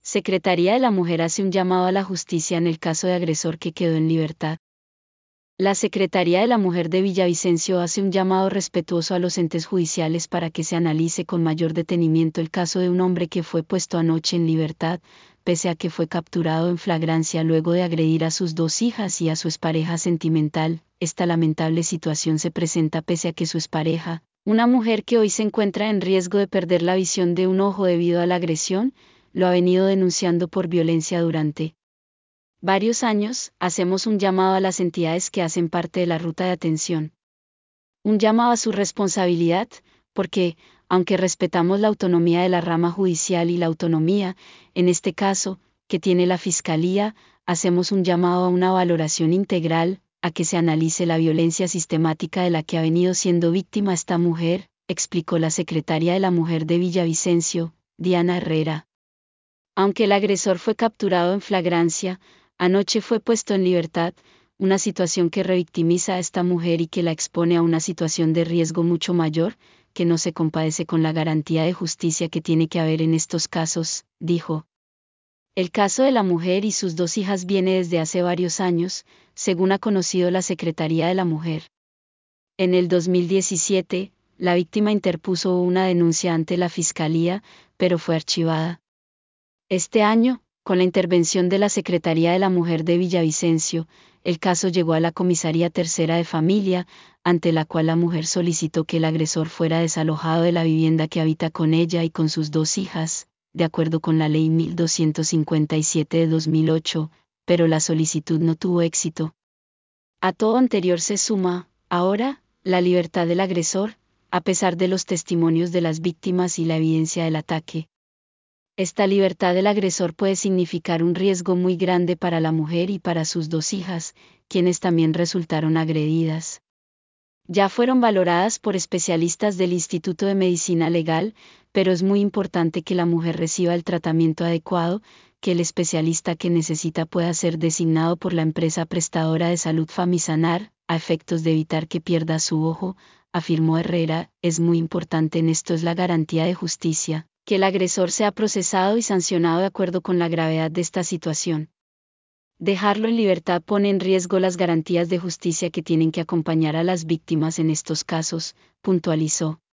Secretaría de la Mujer hace un llamado a la justicia en el caso de agresor que quedó en libertad. La Secretaría de la Mujer de Villavicencio hace un llamado respetuoso a los entes judiciales para que se analice con mayor detenimiento el caso de un hombre que fue puesto anoche en libertad, pese a que fue capturado en flagrancia luego de agredir a sus 2 hijas y a su expareja sentimental. Esta lamentable situación se presenta pese a que su expareja, una mujer que hoy se encuentra en riesgo de perder la visión de un ojo debido a la agresión, lo ha venido denunciando por violencia durante varios años. Hacemos un llamado a las entidades que hacen parte de la ruta de atención. Un llamado a su responsabilidad, porque, aunque respetamos la autonomía de la rama judicial y la autonomía, en este caso, que tiene la Fiscalía, hacemos un llamado a una valoración integral, a que se analice la violencia sistemática de la que ha venido siendo víctima esta mujer, explicó la secretaria de la Mujer de Villavicencio, Diana Herrera. Aunque el agresor fue capturado en flagrancia, anoche fue puesto en libertad, una situación que revictimiza a esta mujer y que la expone a una situación de riesgo mucho mayor, que no se compadece con la garantía de justicia que tiene que haber en estos casos, dijo. El caso de la mujer y sus 2 hijas viene desde hace varios años, según ha conocido la Secretaría de la Mujer. En el 2017, la víctima interpuso una denuncia ante la Fiscalía, pero fue archivada. Este año, con la intervención de la Secretaría de la Mujer de Villavicencio, el caso llegó a la Comisaría Tercera de Familia, ante la cual la mujer solicitó que el agresor fuera desalojado de la vivienda que habita con ella y con sus 2 hijas, de acuerdo con la Ley 1257 de 2008, pero la solicitud no tuvo éxito. A todo anterior se suma, ahora, la libertad del agresor, a pesar de los testimonios de las víctimas y la evidencia del ataque. Esta libertad del agresor puede significar un riesgo muy grande para la mujer y para sus 2 hijas, quienes también resultaron agredidas. Ya fueron valoradas por especialistas del Instituto de Medicina Legal, pero es muy importante que la mujer reciba el tratamiento adecuado, que el especialista que necesita pueda ser designado por la empresa prestadora de salud Famisanar, a efectos de evitar que pierda su ojo, afirmó Herrera. Es muy importante en esto es la garantía de justicia, que el agresor sea procesado y sancionado de acuerdo con la gravedad de esta situación. Dejarlo en libertad pone en riesgo las garantías de justicia que tienen que acompañar a las víctimas en estos casos, puntualizó.